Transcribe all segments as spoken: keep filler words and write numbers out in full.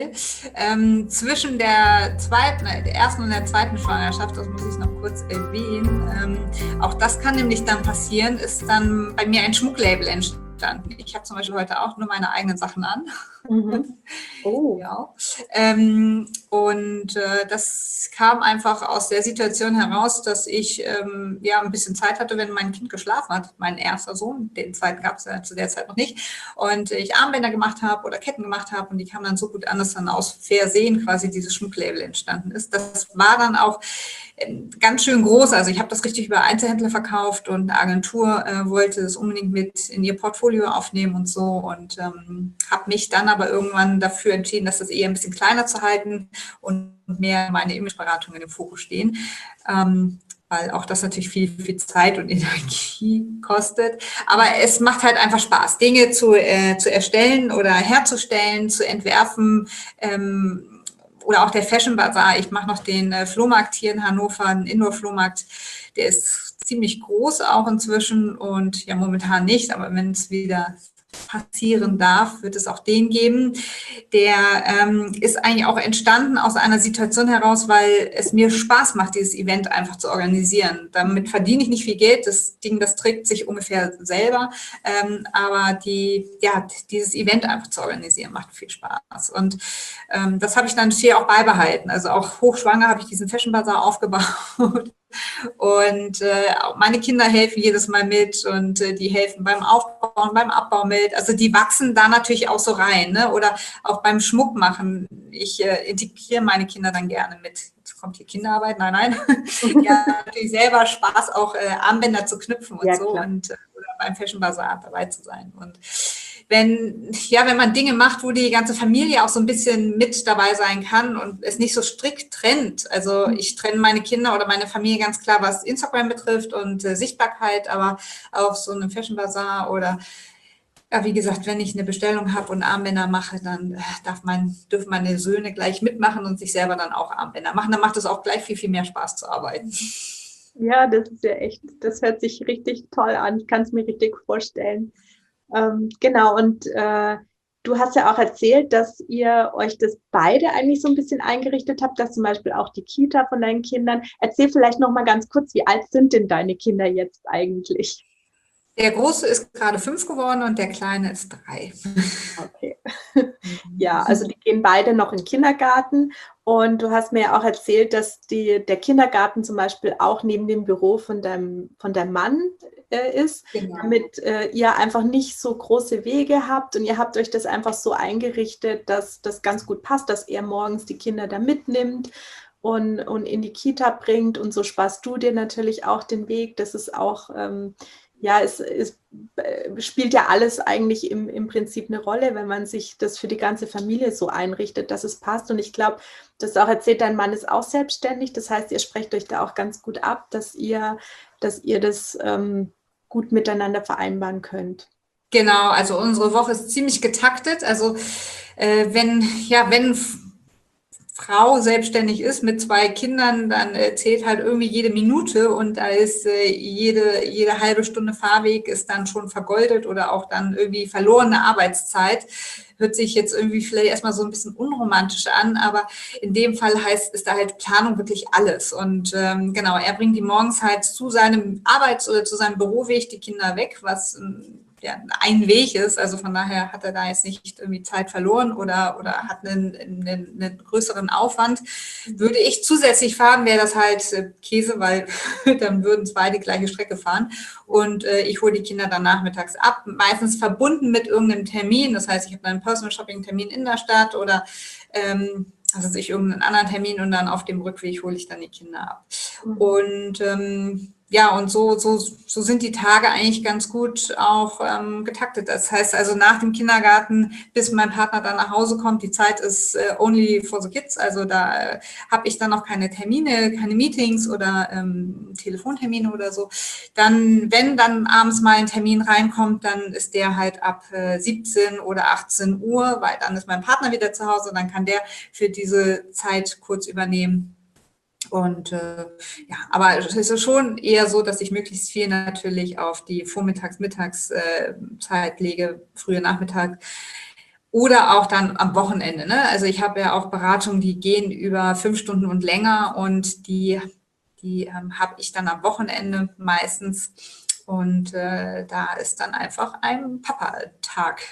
Ähm, zwischen der zweiten, der ersten und der zweiten Schwangerschaft, das muss ich noch kurz erwähnen, ähm, auch das kann nämlich dann passieren, ist dann bei mir ein Schmucklabel entstanden. Ich habe zum Beispiel heute auch nur meine eigenen Sachen an. Mhm. Oh. Ja. Ähm, und äh, das kam einfach aus der Situation heraus, dass ich ähm, ja ein bisschen Zeit hatte, wenn mein Kind geschlafen hat, mein erster Sohn, den zweiten gab es ja zu der Zeit noch nicht, und ich Armbänder gemacht habe oder Ketten gemacht habe und die kamen dann so gut an, dass dann aus Versehen quasi dieses Schmucklabel entstanden ist. Das war dann auch ganz schön groß. Also ich habe das richtig über Einzelhändler verkauft und eine Agentur äh, wollte es unbedingt mit in ihr Portfolio aufnehmen und so und ähm, habe mich dann aber irgendwann dafür entschieden, dass das eher ein bisschen kleiner zu halten und mehr meine Imageberatung in den Fokus stehen. Ähm, weil auch das natürlich viel, viel Zeit und Energie kostet. Aber es macht halt einfach Spaß, Dinge zu, äh, zu erstellen oder herzustellen, zu entwerfen, ähm, oder auch der Fashion Bazaar. Ich mache noch den äh, Flohmarkt hier in Hannover, einen Indoor-Flohmarkt. Der ist ziemlich groß auch inzwischen und ja, momentan nicht, aber wenn es wieder passieren darf, wird es auch den geben. Der ähm, ist eigentlich auch entstanden aus einer Situation heraus, weil es mir Spaß macht, dieses Event einfach zu organisieren. Damit verdiene ich nicht viel Geld, das Ding, das trägt sich ungefähr selber, ähm, aber die, ja, dieses Event einfach zu organisieren, macht viel Spaß. Und ähm, das habe ich dann hier auch beibehalten. Also auch hochschwanger habe ich diesen Fashion Bazaar aufgebaut. Und äh, meine Kinder helfen jedes Mal mit und äh, die helfen beim Aufbauen, beim Abbau mit. Also die wachsen da natürlich auch so rein, ne? Oder auch beim Schmuck machen. Ich äh, integriere meine Kinder dann gerne mit. Jetzt kommt hier Kinderarbeit, nein, nein. Ja, natürlich selber Spaß, auch äh, Armbänder zu knüpfen und Ja, so klar. und äh, oder beim Fashion Bazaar dabei zu sein. Und wenn, ja, wenn man Dinge macht, wo die ganze Familie auch so ein bisschen mit dabei sein kann und es nicht so strikt trennt. Also ich trenne meine Kinder oder meine Familie ganz klar, was Instagram betrifft und äh, Sichtbarkeit, aber auf so einem Fashion Bazaar oder ja, wie gesagt, wenn ich eine Bestellung habe und Armbänder mache, dann äh, darf mein, dürfen meine Söhne gleich mitmachen und sich selber dann auch Armbänder machen. Dann macht es auch gleich viel, viel mehr Spaß zu arbeiten. Ja, das ist ja echt, das hört sich richtig toll an. Ich kann es mir richtig vorstellen. Ähm, genau, und äh, du hast ja auch erzählt, dass ihr euch das beide eigentlich so ein bisschen eingerichtet habt, dass zum Beispiel auch die Kita von deinen Kindern. Erzähl vielleicht noch mal ganz kurz, wie alt sind denn deine Kinder jetzt eigentlich? Der Große ist gerade fünf geworden und der Kleine ist drei. Okay. Ja, also die gehen beide noch in den Kindergarten und du hast mir ja auch erzählt, dass die, der Kindergarten zum Beispiel auch neben dem Büro von deinem, von deinem Mann äh, ist, Genau. damit äh, ihr einfach nicht so große Wege habt und ihr habt euch das einfach so eingerichtet, dass das ganz gut passt, dass er morgens die Kinder da mitnimmt und, und in die Kita bringt und so sparst du dir natürlich auch den Weg. Das ist auch, ähm, ja, es, es äh, spielt ja alles eigentlich im, im Prinzip eine Rolle, wenn man sich das für die ganze Familie so einrichtet, dass es passt. Und ich glaube, das auch erzählt, dein Mann ist auch selbstständig. Das heißt, ihr sprecht euch da auch ganz gut ab, dass ihr, dass ihr das ähm, gut miteinander vereinbaren könnt. Genau, also unsere Woche ist ziemlich getaktet. Also äh, wenn, ja, wenn Frau selbstständig ist mit zwei Kindern, dann äh, zählt halt irgendwie jede Minute und da ist äh, jede, jede halbe Stunde Fahrweg ist dann schon vergoldet oder auch dann irgendwie verlorene Arbeitszeit. Hört sich jetzt irgendwie vielleicht erstmal so ein bisschen unromantisch an, aber in dem Fall heißt, ist da halt Planung wirklich alles. Und ähm, genau, er bringt die morgens halt zu seinem Arbeits- oder zu seinem Büroweg die Kinder weg, was ja, ein Weg ist. Also von daher hat er da jetzt nicht irgendwie Zeit verloren oder, oder hat einen, einen, einen größeren Aufwand. Würde ich zusätzlich fahren, wäre das halt äh, Käse, weil dann würden zwei die gleiche Strecke fahren. Und äh, ich hole die Kinder dann nachmittags ab, meistens verbunden mit irgendeinem Termin. Das heißt, ich habe einen Personal Shopping Termin in der Stadt oder ähm, also ich irgendeinen anderen Termin und dann auf dem Rückweg hole ich dann die Kinder ab. Mhm. Und ähm, ja, und so, so, so sind die Tage eigentlich ganz gut auch ähm, getaktet. Das heißt also nach dem Kindergarten, bis mein Partner dann nach Hause kommt, die Zeit ist äh, only for the kids. Also da äh, habe ich dann noch keine Termine, keine Meetings oder ähm, Telefontermine oder so. Dann, wenn dann abends mal ein Termin reinkommt, dann ist der halt ab äh, siebzehn oder achtzehn Uhr, weil dann ist mein Partner wieder zu Hause und dann kann der für diese Zeit kurz übernehmen. Und äh, ja, aber es ist schon eher so, dass ich möglichst viel natürlich auf die Vormittags-, Mittagszeit äh, lege, frühe Nachmittag. Oder auch dann am Wochenende, ne? Also ich habe ja auch Beratungen, die gehen über fünf Stunden und länger und die, die ähm, habe ich dann am Wochenende meistens. Und äh, da ist dann einfach ein Papa-Tag,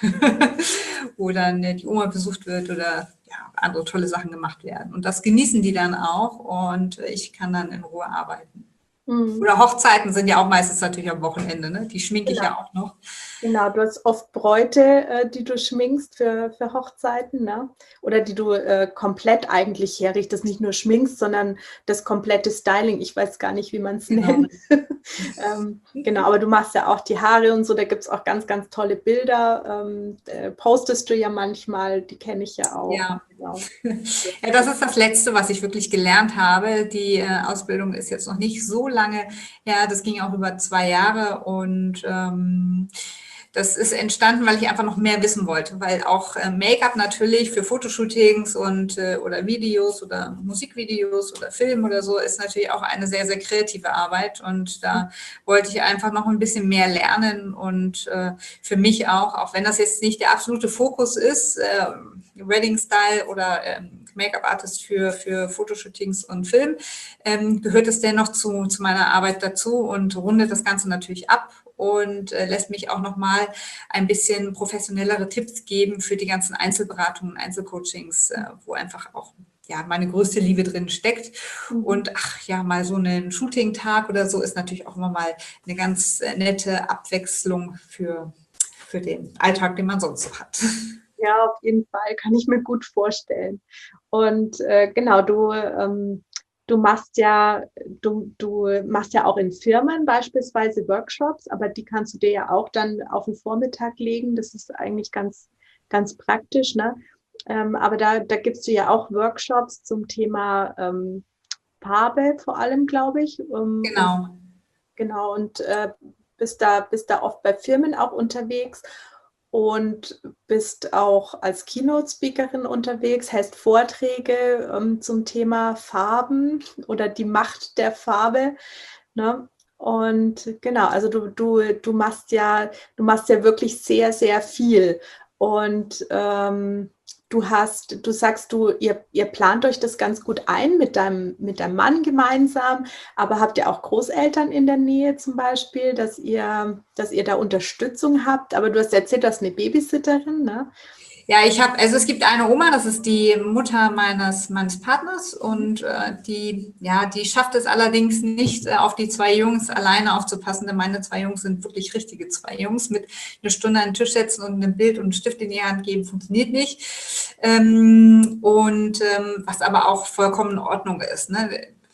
wo dann äh, die Oma besucht wird oder ja, andere tolle Sachen gemacht werden. Und das genießen die dann auch und ich kann dann in Ruhe arbeiten. Mhm. Oder Hochzeiten sind ja auch meistens natürlich am Wochenende, ne? Die schminke Genau. ich ja auch noch. Genau, du hast oft Bräute, äh, die du schminkst für, für Hochzeiten, ne? Oder die du äh, komplett eigentlich herrichtest, nicht nur schminkst, sondern das komplette Styling. Ich weiß gar nicht, wie man es Genau. nennt. ähm, genau, aber du machst ja auch die Haare und so, da gibt es auch ganz, ganz tolle Bilder. Ähm, äh, postest du ja manchmal, die kenne ich ja auch. Ja. Genau. Ja, das ist das Letzte, was ich wirklich gelernt habe. Die äh, Ausbildung ist jetzt noch nicht so lange her. Das ging auch über zwei Jahre und ähm, das ist entstanden, weil ich einfach noch mehr wissen wollte, weil auch äh, Make-up natürlich für Fotoshootings und äh, oder Videos oder Musikvideos oder Film oder so ist natürlich auch eine sehr, sehr kreative Arbeit und da wollte ich einfach noch ein bisschen mehr lernen und äh, für mich auch, auch wenn das jetzt nicht der absolute Fokus ist, äh, Wedding-Style oder ähm, Make-up-Artist für, für Fotoshootings und Film, ähm, gehört es dennoch zu, zu meiner Arbeit dazu und rundet das Ganze natürlich ab und äh, lässt mich auch nochmal ein bisschen professionellere Tipps geben für die ganzen Einzelberatungen, Einzelcoachings, äh, wo einfach auch ja, meine größte Liebe drin steckt. Mhm. Und ach ja, mal so einen Shooting-Tag oder so ist natürlich auch immer mal eine ganz nette Abwechslung für, für den Alltag, den man sonst so hat. Ja, auf jeden Fall, kann ich mir gut vorstellen. Und äh, genau, du, ähm, du machst ja, du, du machst ja auch in Firmen beispielsweise Workshops, aber die kannst du dir ja auch dann auf den Vormittag legen. Das ist eigentlich ganz, ganz praktisch, ne? Ähm, aber da, da gibst du ja auch Workshops zum Thema ähm, Farbe vor allem, glaube ich. Ähm, Genau. Und, genau, und äh, bist da, bist da oft bei Firmen auch unterwegs. Und bist auch als Keynote-Speakerin unterwegs, hältst Vorträge ähm, zum Thema Farben oder die Macht der Farbe. Ne? Und genau, also du, du, du machst ja, du machst ja wirklich sehr, sehr viel. Und ähm, du hast, du sagst, du, ihr, ihr plant euch das ganz gut ein mit deinem, mit deinem Mann gemeinsam, aber habt ihr auch Großeltern in der Nähe zum Beispiel, dass ihr, dass ihr da Unterstützung habt? Aber du hast erzählt, du hast eine Babysitterin, ne? Ja, ich habe, also es gibt eine Oma, das ist die Mutter meines, meines Partners und äh, die, ja, die schafft es allerdings nicht, äh, auf die zwei Jungs alleine aufzupassen, denn meine zwei Jungs sind wirklich richtige zwei Jungs. Mit einer Stunde an den Tisch setzen und ein Bild und einen Stift in die Hand geben, funktioniert nicht. Ähm, und ähm, was aber auch vollkommen in Ordnung ist, ne?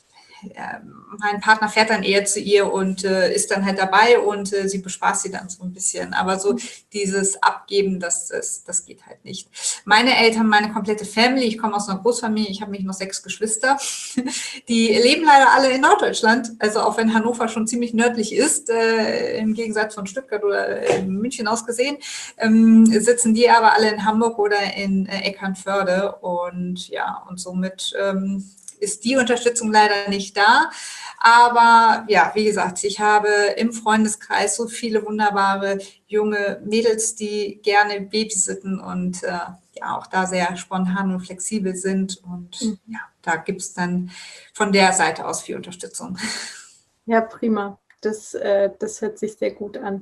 Mein Partner fährt dann eher zu ihr und äh, ist dann halt dabei und äh, sie bespaßt sie dann so ein bisschen. Aber so dieses Abgeben, das, das, das geht halt nicht. Meine Eltern, meine komplette Family, ich komme aus einer Großfamilie, ich habe mich noch sechs Geschwister, die leben leider alle in Norddeutschland. Also auch wenn Hannover schon ziemlich nördlich ist, äh, im Gegensatz von Stuttgart oder in München aus gesehen, ähm, sitzen die aber alle in Hamburg oder in äh, Eckernförde und ja, und somit ähm, ist die Unterstützung leider nicht da. Aber ja, wie gesagt, ich habe im Freundeskreis so viele wunderbare junge Mädels, die gerne babysitten und äh, ja auch da sehr spontan und flexibel sind. Und Mhm. ja, da gibt es dann von der Seite aus viel Unterstützung. Ja, prima. Das, äh, das hört sich sehr gut an.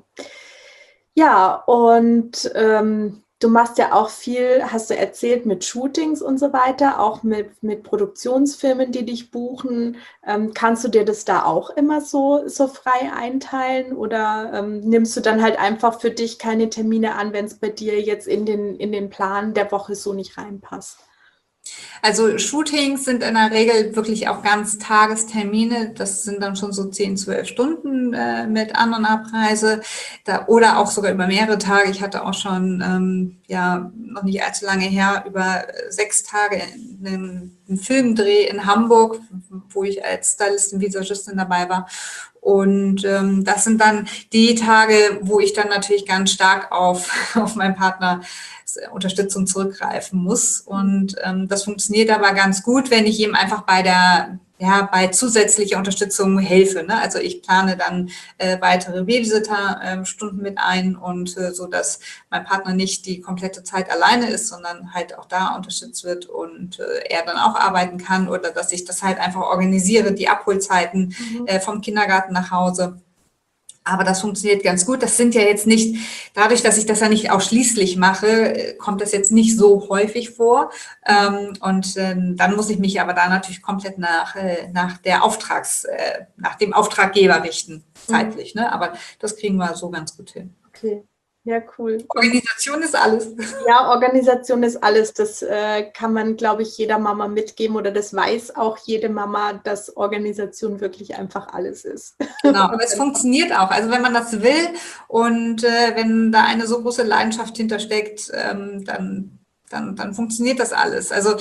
Ja, und ähm, du machst ja auch viel, hast du erzählt, mit Shootings und so weiter, auch mit, mit Produktionsfirmen, die dich buchen. Ähm, kannst du dir das da auch immer so, so frei einteilen oder ähm, nimmst du dann halt einfach für dich keine Termine an, wenn es bei dir jetzt in den, in den Plan der Woche so nicht reinpasst? Also Shootings sind in der Regel wirklich auch ganz Tagestermine. Das sind dann schon so zehn, zwölf Stunden äh, mit An- und Abreise da, oder auch sogar über mehrere Tage. Ich hatte auch schon, ähm, ja, noch nicht allzu lange her, über sechs Tage einen, einen Filmdreh in Hamburg, wo ich als Stylistin, Visagistin dabei war. Und ähm, das sind dann die Tage, wo ich dann natürlich ganz stark auf, auf meinen Partner Unterstützung zurückgreifen muss. Und ähm, das funktioniert aber ganz gut, wenn ich ihm einfach bei der ja, bei zusätzlicher Unterstützung helfe. Ne? Also ich plane dann äh, weitere Babysitter-Stunden äh, mit ein und äh, so, dass mein Partner nicht die komplette Zeit alleine ist, sondern halt auch da unterstützt wird und äh, er dann auch arbeiten kann oder dass ich das halt einfach organisiere, die Abholzeiten Mhm. äh, vom Kindergarten nach Hause. Aber das funktioniert ganz gut. Das sind ja jetzt nicht, dadurch, dass ich das ja nicht ausschließlich mache, kommt das jetzt nicht so häufig vor. Ähm, und äh, dann muss ich mich aber da natürlich komplett nach, äh, nach der Auftrags, äh, nach dem Auftraggeber richten, zeitlich. Ne? Aber das kriegen wir so ganz gut hin. Okay, ja, cool. Organisation ist alles. Ja, Organisation ist alles. Das äh, kann man, glaube ich, jeder Mama mitgeben oder das weiß auch jede Mama, dass Organisation wirklich einfach alles ist. Genau, aber es funktioniert auch. Also wenn man das will und äh, wenn da eine so große Leidenschaft hintersteckt, ähm, dann, dann, dann funktioniert das alles. Also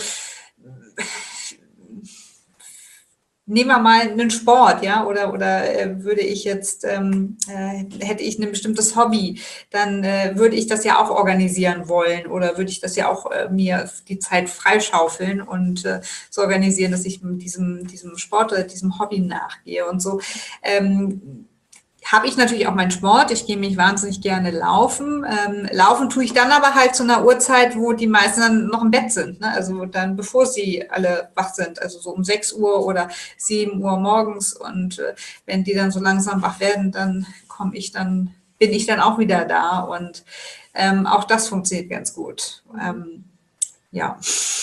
nehmen wir mal einen Sport, ja, oder, oder äh, würde ich jetzt, ähm, äh, hätte ich ein bestimmtes Hobby, dann äh, würde ich das ja auch organisieren wollen oder würde ich das ja auch äh, mir die Zeit freischaufeln und äh, so organisieren, dass ich mit diesem, diesem Sport oder diesem Hobby nachgehe und so. Ähm, habe ich natürlich auch meinen Sport. Ich gehe mich wahnsinnig gerne laufen. Ähm, laufen tue ich dann aber halt zu einer Uhrzeit, wo die meisten dann noch im Bett sind. Ne? Also dann, bevor sie alle wach sind. Also so um sechs Uhr oder sieben Uhr morgens. Und äh, wenn die dann so langsam wach werden, dann komme ich dann, bin ich dann auch wieder da. Und ähm, auch das funktioniert ganz gut. Ähm, ja.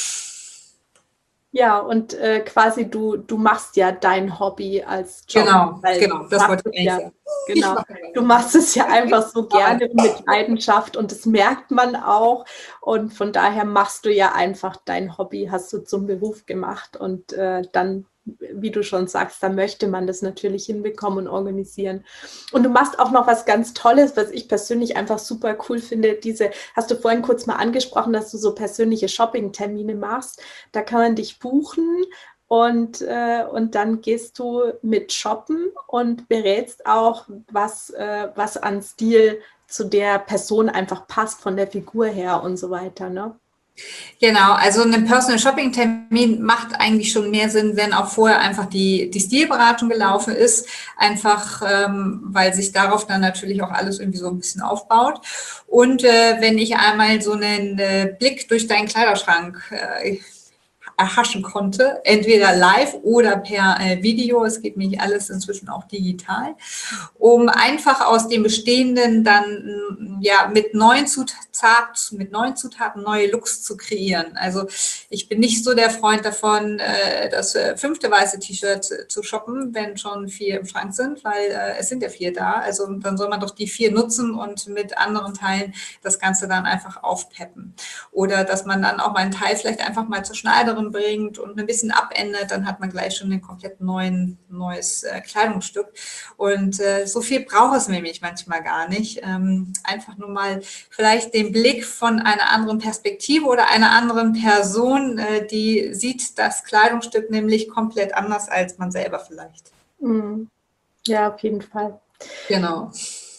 Ja, und äh, quasi du, du machst ja dein Hobby als Job. Genau, weil genau, du das machst wollte ich es eigentlich ja, sagen. genau. mache Du machst es ja einfach so gerne Arbeit. und mit Leidenschaft und das merkt man auch. Und von daher machst du ja einfach dein Hobby, hast du zum Beruf gemacht. Und äh, dann, wie du schon sagst, da möchte man das natürlich hinbekommen und organisieren. Und du machst auch noch was ganz Tolles, was ich persönlich einfach super cool finde. Diese, hast du vorhin kurz mal angesprochen, dass du so persönliche Shopping-Termine machst. Da kann man dich buchen. Und, äh, und dann gehst du mit shoppen und berätst auch, was, äh, was an Stil zu der Person einfach passt, von der Figur her und so weiter, ne? Genau, also ein Personal Shopping Termin macht eigentlich schon mehr Sinn, wenn auch vorher einfach die, die Stilberatung gelaufen ist, einfach ähm, weil sich darauf dann natürlich auch alles irgendwie so ein bisschen aufbaut. Und äh, wenn ich einmal so einen äh, Blick durch deinen Kleiderschrank äh, erhaschen konnte, entweder live oder per äh, Video, es geht nämlich alles inzwischen auch digital, um einfach aus dem Bestehenden dann ja mit neuen Zutaten, mit neuen Zutaten neue Looks zu kreieren. Also ich bin nicht so der Freund davon, äh, das äh, fünfte weiße T-Shirt zu shoppen, wenn schon vier im Schrank sind, weil äh, es sind ja vier da. Also dann soll man doch die vier nutzen und mit anderen Teilen das Ganze dann einfach aufpeppen. Oder dass man dann auch mal einen Teil vielleicht einfach mal zur Schneiderin bringt und ein bisschen abändert, dann hat man gleich schon ein komplett neuen, neues äh, Kleidungsstück. Und äh, so viel braucht es nämlich manchmal gar nicht. Ähm, einfach nur mal vielleicht den Blick von einer anderen Perspektive oder einer anderen Person, äh, die sieht das Kleidungsstück nämlich komplett anders als man selber vielleicht. Mhm. Ja, auf jeden Fall. Genau.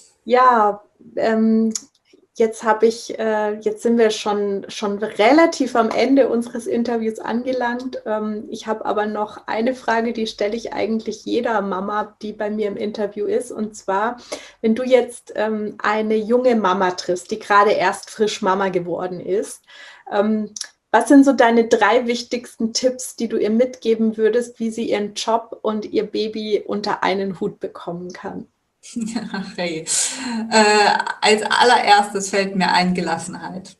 Ja, ähm, jetzt habe ich, äh, jetzt sind wir schon, schon relativ am Ende unseres Interviews angelangt. Ähm, ich habe aber noch eine Frage, die stelle ich eigentlich jeder Mama, die bei mir im Interview ist. Und zwar, wenn du jetzt ähm, eine junge Mama triffst, die gerade erst frisch Mama geworden ist, ähm, was sind so deine drei wichtigsten Tipps, die du ihr mitgeben würdest, wie sie ihren Job und ihr Baby unter einen Hut bekommen kann? Hey. Äh, als allererstes fällt mir ein Gelassenheit.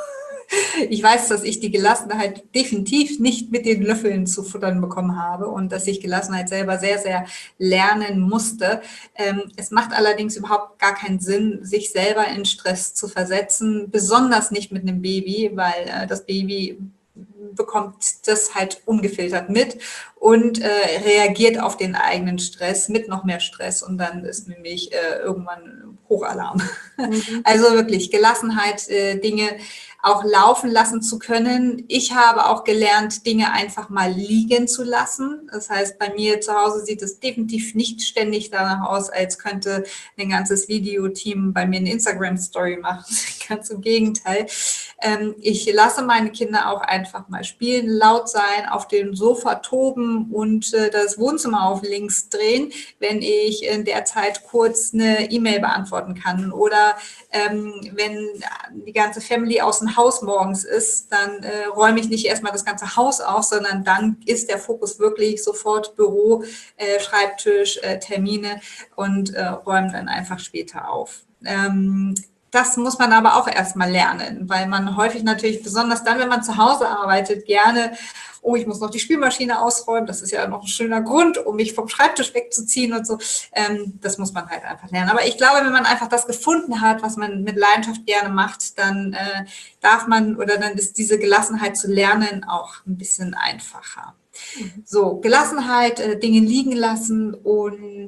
Ich weiß, dass ich die Gelassenheit definitiv nicht mit den Löffeln zu futtern bekommen habe und dass ich Gelassenheit selber sehr, sehr lernen musste. Ähm, es macht allerdings überhaupt gar keinen Sinn, sich selber in Stress zu versetzen, besonders nicht mit einem Baby, weil äh, das Baby bekommt das halt ungefiltert mit und äh, reagiert auf den eigenen Stress mit noch mehr Stress und dann ist nämlich äh, irgendwann Hochalarm. Mhm. Also wirklich Gelassenheit, äh, Dinge auch laufen lassen zu können. Ich habe auch gelernt, Dinge einfach mal liegen zu lassen. Das heißt, bei mir zu Hause sieht es definitiv nicht ständig danach aus, als könnte ein ganzes Videoteam bei mir eine Instagram-Story machen. Ganz im Gegenteil. Ähm, ich lasse meine Kinder auch einfach mal spielen, laut sein, auf dem Sofa toben und äh, das Wohnzimmer auf links drehen, wenn ich in der Zeit kurz eine E-Mail beantworten kann. Oder ähm, wenn die ganze Family aus dem Haus morgens ist, dann äh, räume ich nicht erstmal das ganze Haus auf, sondern dann ist der Fokus wirklich sofort Büro, äh, Schreibtisch, äh, Termine und äh, räume dann einfach später auf. Ähm, Das muss man aber auch erstmal lernen, weil man häufig natürlich, besonders dann, wenn man zu Hause arbeitet, gerne, oh, ich muss noch die Spülmaschine ausräumen, das ist ja noch ein schöner Grund, um mich vom Schreibtisch wegzuziehen und so. Ähm, das muss man halt einfach lernen. Aber ich glaube, wenn man einfach das gefunden hat, was man mit Leidenschaft gerne macht, dann äh, darf man oder dann ist diese Gelassenheit zu lernen auch ein bisschen einfacher. So, Gelassenheit, äh, Dinge liegen lassen und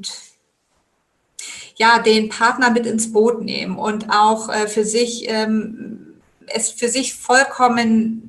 ja, den Partner mit ins Boot nehmen und auch äh, für sich, ähm, es für sich vollkommen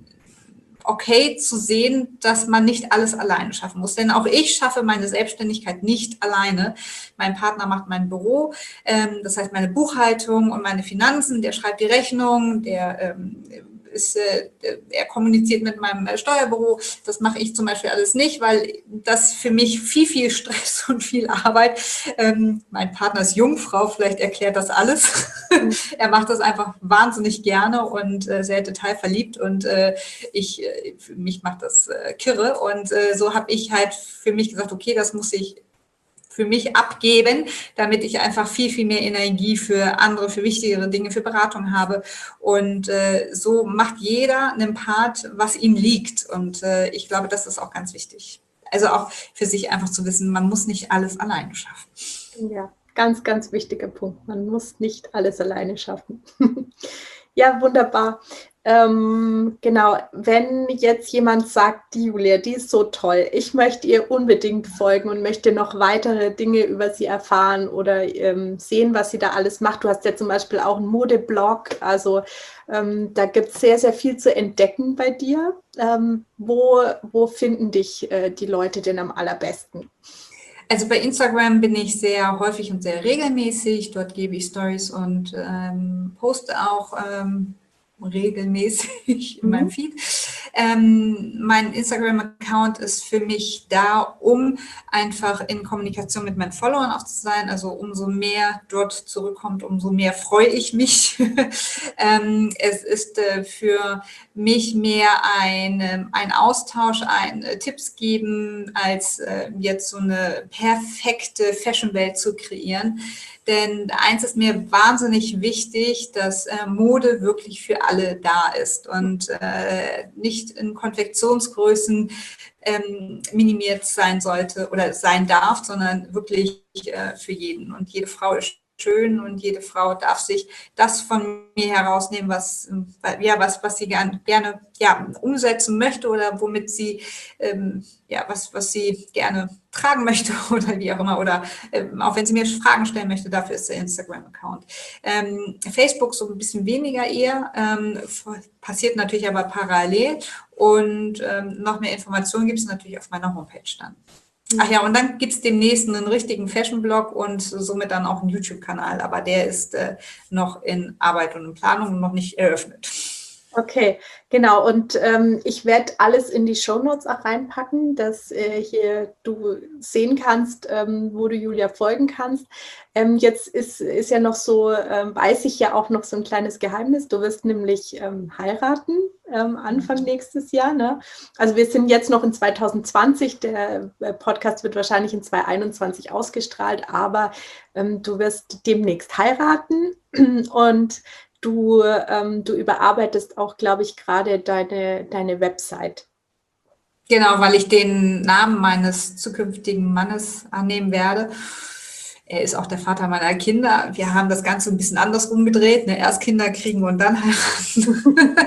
okay zu sehen, dass man nicht alles alleine schaffen muss. Denn auch ich schaffe meine Selbstständigkeit nicht alleine. Mein Partner macht mein Büro, ähm, das heißt meine Buchhaltung und meine Finanzen, der schreibt die Rechnung, der ähm, ist, äh, er kommuniziert mit meinem Steuerbüro. Das mache ich zum Beispiel alles nicht, weil das für mich viel, viel Stress und viel Arbeit. Ähm, mein Partner ist Jungfrau, vielleicht erklärt das alles. Er macht das einfach wahnsinnig gerne und äh, sehr detailverliebt und äh, ich, äh, für mich macht das äh, kirre. Und äh, so habe ich halt für mich gesagt, okay, das muss ich für mich abgeben, damit ich einfach viel, viel mehr Energie für andere, für wichtigere Dinge, für Beratung habe. Und äh, so macht jeder einen Part, was ihm liegt. Und äh, ich glaube, das ist auch ganz wichtig. Also auch für sich einfach zu wissen, man muss nicht alles alleine schaffen. Ja, ganz, ganz wichtiger Punkt. Man muss nicht alles alleine schaffen. Ja, wunderbar. Ähm, genau, wenn jetzt jemand sagt, die Julia, die ist so toll, ich möchte ihr unbedingt folgen und möchte noch weitere Dinge über sie erfahren oder ähm, sehen, was sie da alles macht. Du hast ja zum Beispiel auch einen Modeblog, also ähm, da gibt es sehr, sehr viel zu entdecken bei dir. Ähm, wo, wo finden dich äh, die Leute denn am allerbesten? Also bei Instagram bin ich sehr häufig und sehr regelmäßig. Dort gebe ich Stories und ähm, poste auch ähm, regelmäßig in meinem Mhm. Feed. Ähm, mein Instagram-Account ist für mich da, um einfach in Kommunikation mit meinen Followern auch zu sein. Also umso mehr dort zurückkommt, umso mehr freue ich mich. ähm, es ist äh, für mich mehr ein, ein Austausch, ein äh, Tipps geben, als äh, jetzt so eine perfekte Fashion-Welt zu kreieren. Denn eins ist mir wahnsinnig wichtig, dass äh, Mode wirklich für alle da ist und äh, nicht in Konfektionsgrößen ähm, minimiert sein sollte oder sein darf, sondern wirklich äh, für jeden. Und jede Frau ist schön und jede Frau darf sich das von mir herausnehmen, was, ja, was, was sie gern, gerne ja, umsetzen möchte oder womit sie, ähm, ja, was, was sie gerne tragen möchte oder wie auch immer. Oder ähm, auch wenn sie mir Fragen stellen möchte, dafür ist der Instagram-Account. Ähm, Facebook so ein bisschen weniger eher, ähm, passiert natürlich aber parallel. Und ähm, noch mehr Informationen gibt es natürlich auf meiner Homepage dann. Ach ja, und dann gibt es demnächst einen richtigen Fashion-Blog und somit dann auch einen YouTube-Kanal, aber der ist äh, noch in Arbeit und in Planung und noch nicht eröffnet. Okay, genau. Und ähm, ich werde alles in die Shownotes auch reinpacken, dass äh, hier du sehen kannst, ähm, wo du Julia folgen kannst. Ähm, jetzt ist, ist ja noch so, ähm, weiß ich ja auch noch so ein kleines Geheimnis. Du wirst nämlich ähm, heiraten ähm, Anfang nächstes Jahr. Ne? Also wir sind jetzt noch in zwanzig zwanzig. Der Podcast wird wahrscheinlich in zwanzig einundzwanzig ausgestrahlt, aber ähm, du wirst demnächst heiraten und Du, ähm, du überarbeitest auch, glaube ich, gerade deine, deine Website. Genau, weil ich den Namen meines zukünftigen Mannes annehmen werde. Er ist auch der Vater meiner Kinder. Wir haben das Ganze ein bisschen andersrum gedreht. Ne? Erst Kinder kriegen und dann heiraten.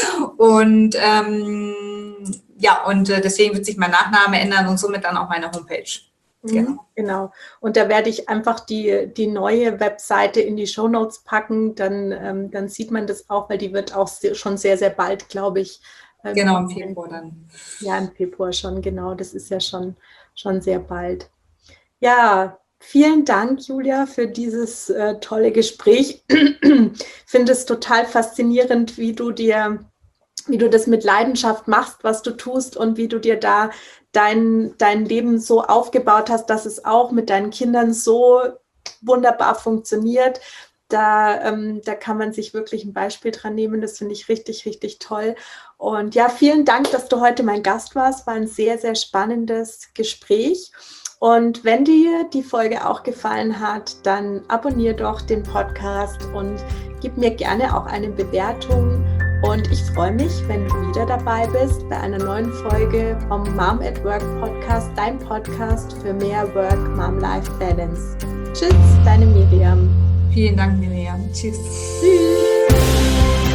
und ähm, ja, und äh, deswegen wird sich mein Nachname ändern und somit dann auch meine Homepage. Genau. Genau. Und da werde ich einfach die, die neue Webseite in die Shownotes packen, dann, ähm, dann sieht man das auch, weil die wird auch sehr, schon sehr, sehr bald, glaube ich. Ähm, genau, im Februar dann. Ja, im Februar schon, genau. Das ist ja schon, schon sehr bald. Ja, Vielen Dank, Julia, für dieses äh, tolle Gespräch. Ich finde es total faszinierend, wie du dir, wie du das mit Leidenschaft machst, was du tust und wie du dir da dein, dein Leben so aufgebaut hast, dass es auch mit deinen Kindern so wunderbar funktioniert. Da, ähm, da kann man sich wirklich ein Beispiel dran nehmen. Das finde ich richtig, richtig toll. Und ja, vielen Dank, dass du heute mein Gast warst. War ein sehr, sehr spannendes Gespräch. Und wenn dir die Folge auch gefallen hat, dann abonniere doch den Podcast und gib mir gerne auch eine Bewertung. Und ich freue mich, wenn du wieder dabei bist bei einer neuen Folge vom Mom at Work Podcast, dein Podcast für mehr Work-Mom-Life-Balance. Tschüss, deine Miriam. Vielen Dank, Miriam. Tschüss. Tschüss.